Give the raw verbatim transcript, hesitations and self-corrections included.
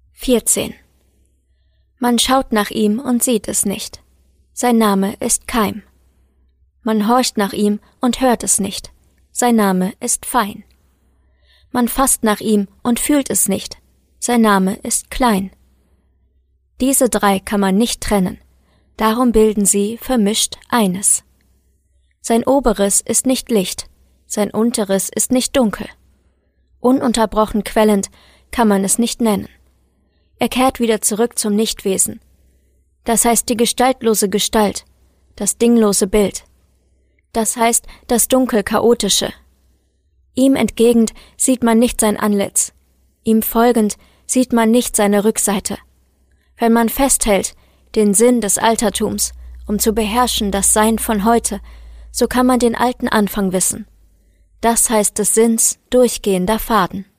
vierzehn. Man schaut nach ihm und sieht es nicht. Sein Name ist Keim. Man horcht nach ihm und hört es nicht. Sein Name ist fein. Man fasst nach ihm und fühlt es nicht. Sein Name ist klein. Diese drei kann man nicht trennen. Darum bilden sie vermischt eines. Sein Oberes ist nicht Licht. Sein Unteres ist nicht dunkel. Ununterbrochen quellend kann man es nicht nennen. Er kehrt wieder zurück zum Nichtwesen. Das heißt die gestaltlose Gestalt, das dinglose Bild. Das heißt das dunkel Chaotische. Ihm entgegend sieht man nicht sein Antlitz. Ihm folgend sieht man nicht seine Rückseite. Wenn man festhält, den Sinn des Altertums, um zu beherrschen das Sein von heute, so kann man den alten Anfang wissen. Das heißt des Sinns durchgehender Faden.